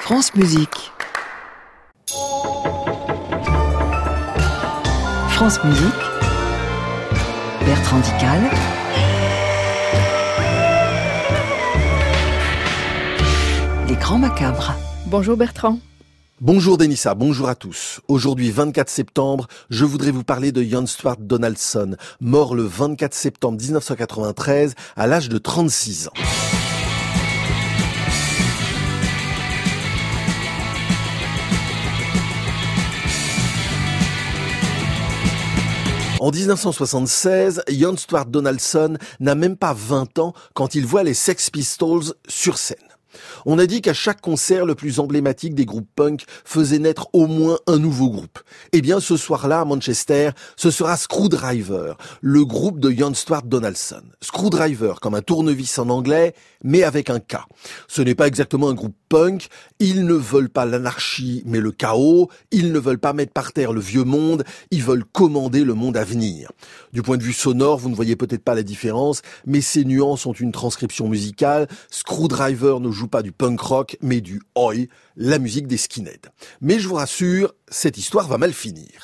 France Musique. France Musique. Bertrand Dical. Les Grands Macabres. Bonjour Bertrand. Bonjour Denissa, bonjour à tous. Aujourd'hui 24 septembre, je voudrais vous parler de Jan Stuart Donaldson, mort le 24 septembre 1993 à l'âge de 36 ans. En 1976, Jan Stuart Donaldson n'a même pas 20 ans quand il voit les Sex Pistols sur scène. On a dit qu'à chaque concert le plus emblématique des groupes punk faisait naître au moins un nouveau groupe. Eh bien, ce soir-là, à Manchester, ce sera Skrewdriver, le groupe de Jan Stuart Donaldson. Skrewdriver, comme un tournevis en anglais, mais avec un K. Ce n'est pas exactement un groupe punk, ils ne veulent pas l'anarchie, mais le chaos, ils ne veulent pas mettre par terre le vieux monde, ils veulent commander le monde à venir. Du point de vue sonore, vous ne voyez peut-être pas la différence, mais ces nuances ont une transcription musicale. Skrewdriver ne joue pas du punk rock, mais du oi, la musique des skinheads. Mais je vous rassure, cette histoire va mal finir.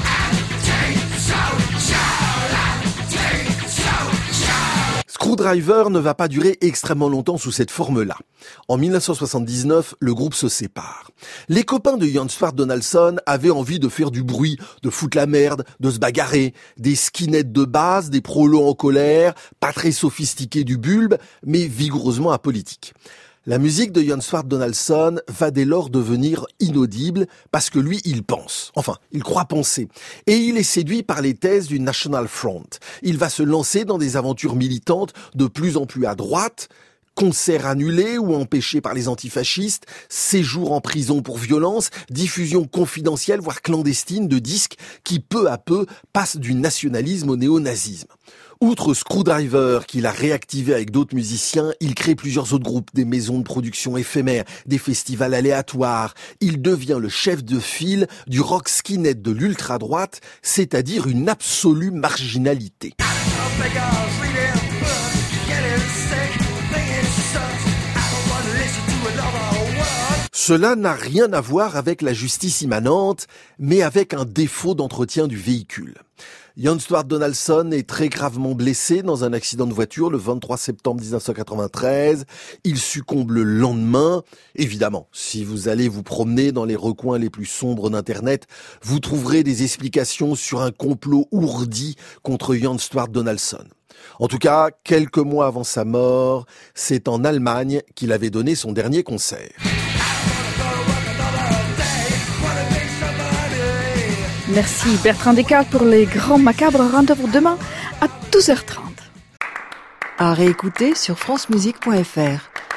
Skrewdriver ne va pas durer extrêmement longtemps sous cette forme-là. En 1979, le groupe se sépare. Les copains de Jan Stuart Donaldson avaient envie de faire du bruit, de foutre la merde, de se bagarrer. Des skinheads de base, des prolos en colère, pas très sophistiqués du bulbe, mais vigoureusement apolitiques. La musique de Jan Stuart Donaldson va dès lors devenir inaudible parce que lui, il pense. Enfin, il croit penser. Et il est séduit par les thèses du National Front. Il va se lancer dans des aventures militantes de plus en plus à droite, concerts annulés ou empêchés par les antifascistes, séjours en prison pour violence, diffusion confidentielle voire clandestine de disques qui peu à peu passent du nationalisme au néonazisme. Outre Skrewdriver, qu'il a réactivé avec d'autres musiciens, il crée plusieurs autres groupes, des maisons de production éphémères, des festivals aléatoires. Il devient le chef de file du rock skinhead de l'ultra-droite, c'est-à-dire une absolue marginalité. Cela n'a rien à voir avec la justice immanente, mais avec un défaut d'entretien du véhicule. Jan Stuart Donaldson est très gravement blessé dans un accident de voiture le 23 septembre 1993. Il succombe le lendemain. Évidemment, si vous allez vous promener dans les recoins les plus sombres d'Internet, vous trouverez des explications sur un complot ourdi contre Jan Stuart Donaldson. En tout cas, quelques mois avant sa mort, c'est en Allemagne qu'il avait donné son dernier concert. Merci Bertrand Dical pour les Grands Macabres. Rendez-vous demain à 12h30. À réécouter sur francemusique.fr.